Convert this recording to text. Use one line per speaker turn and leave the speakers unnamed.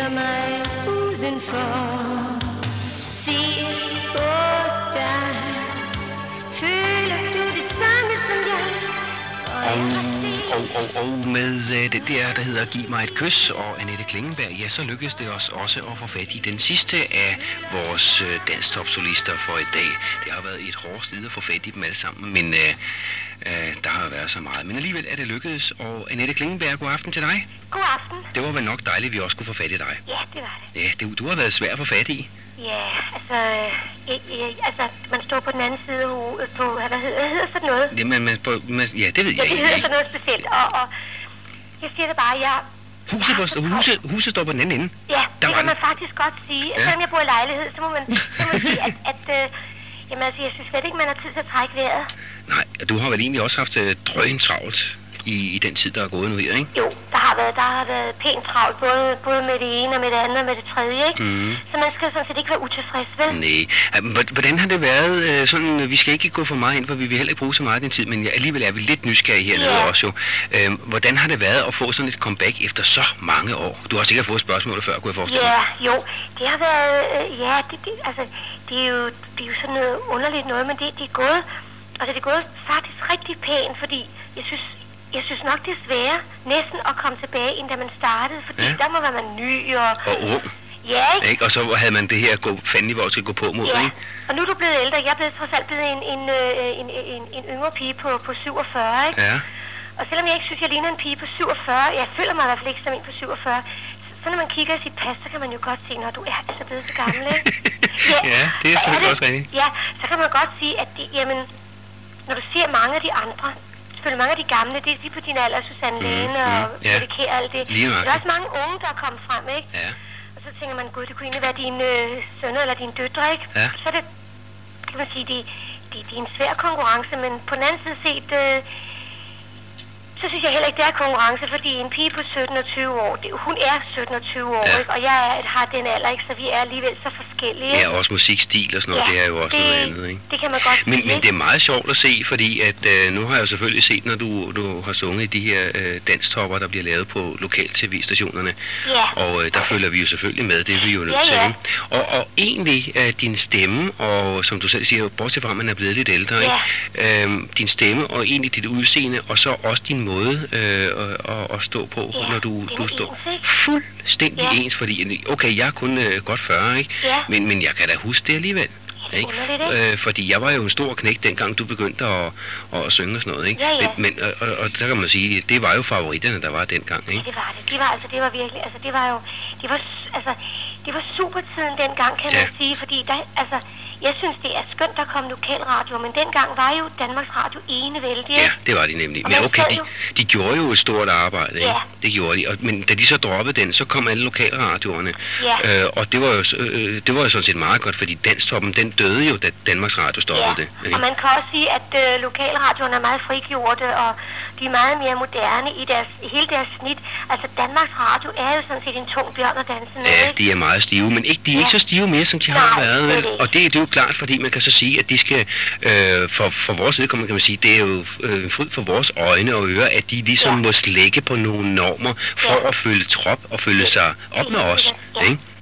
mig udenfor. Se på dig. Føler du det samme som jeg?
Og med det der hedder Giv mig et kys og Annette Klingenberg, ja, så lykkedes det os også at få fat i den sidste af vores danstopsolister for i dag. Det har været et hårdt slid at få fat i dem alle sammen, men der har været så meget. Men alligevel er det lykkedes, og Annette Klingenberg, god aften til dig.
God aften.
Det var vel nok dejligt, at vi også kunne få fat i dig.
Ja, det var det.
Ja, du har været svær at få fat i.
Ja, altså, man står på den anden side på, hvad hedder sådan noget?
Jamen, ja, det ved jeg
ikke. Ja, det hedder sådan noget specielt, og jeg siger det bare,
Huset står på den anden ende.
Ja, det kan man faktisk godt sige. Ja. Selvom jeg bor i lejlighed, så må man sige, jamen altså, jeg synes slet ikke, man har tid til at trække vejret.
Nej, du har vel egentlig også haft drøn travlt i den tid, der er gået nu her, ikke?
Jo, der har været pænt travlt, både med det ene og med det andet og med det tredje, ikke? Mm. Så man skal sådan set ikke være utilfreds, vel?
Nej. Hvordan har det været sådan, vi skal ikke gå for meget ind, for vi vil heller ikke bruge så meget af din tid, men alligevel er vi lidt nysgerrige hernede også jo. Hvordan har det været at få sådan et comeback efter så mange år? Du har sikkert fået spørgsmålet før, kunne jeg forestille mig.
Ja, jo, det har været, det er jo sådan noget underligt noget, men det er gået faktisk rigtig pænt, fordi jeg synes nok, det er sværere næsten at komme tilbage, end da man startede, fordi der må være man ny og
ung.
Ja, ikke?
Og så havde man det her fandme, hvor skal gå på mod, ikke?
Og nu er du blevet ældre. Jeg er trods alt blevet en yngre pige på 47, ikke? Ja. Og selvom jeg ikke synes, jeg ligner en pige på 47, jeg føler mig i hvert fald ikke som en på 47, så når man kigger i sit pas, så kan man jo godt se, når du er altså blevet så gammel, ikke?
Ja, det er selvfølgelig også rigtigt.
Ja, så kan man godt sige, at når du ser mange af de andre, selvfølgelig mange af de gamle, det er på din alder, Susanne Lane og Mette Kjær og alt det. Der er også mange unge, der er kommet frem, ikke? Ja. Og så tænker man, gud, det kunne egentlig være dine sønner eller dine døtre, ikke? Ja. Så er det, kan man sige, det er en svær konkurrence, men på den anden side set, så synes jeg heller ikke, det er konkurrence, fordi en pige på 17 og 20 år, hun er 17 og 20 år, ikke? Og jeg har den alder, ikke? Så vi er alligevel så forskellige.
Ja, også musikstil og sådan noget, det er jo også noget andet, ikke?
Det kan man godt sige.
Men det er meget sjovt at se, fordi at nu har jeg jo selvfølgelig set, når du har sunget i de her danstopper, der bliver lavet på lokal-tv-stationerne. Ja. Og der følger vi jo selvfølgelig med, det er vi jo nødt til. Og egentlig din stemme, og som du selv siger, bortset fra, at man er blevet lidt ældre, ikke? Din stemme og egentlig dit udseende, og så også din måde at stå på, når du står fuldstændig ens, fordi okay, jeg er kun godt 40, ikke? Ja. Men jeg kan da huske det alligevel. Ikke? Fordi jeg var jo en stor knægt, dengang du begyndte at synge og sådan noget, ikke? Ja. Men der kan man sige, det var jo favoritterne, der var dengang, ikke?
Ja, det var det. Det var virkelig, altså det var supertiden dengang, kan man sige, fordi jeg synes, det er skønt, der kom lokalradio, men dengang var jo Danmarks Radio enevældig.
Ja, det var de nemlig. Men okay, de gjorde jo et stort arbejde, ikke? Ja. Det gjorde de. Men da de så droppede den, så kom alle lokalradioerne. Ja. Og det var jo sådan set meget godt, fordi Danstoppen, den døde jo, da Danmarks Radio stoppede det.
Ikke? Og man kan også sige, at lokalradioerne er meget frigjorte, og de er meget mere moderne i hele deres snit. Altså, Danmarks Radio er jo sådan set en tung bjørn at danse med.
Ja, de er meget stive, men de er ikke så stive mere, som de har været, vel? Og det er jo klart, fordi man kan så sige, at de skal, for vores vedkommende kan man sige, det er jo fryd for vores øjne og ører, at de ligesom må slække på nogle normer for at følge trop og følge sig op med os, ikke?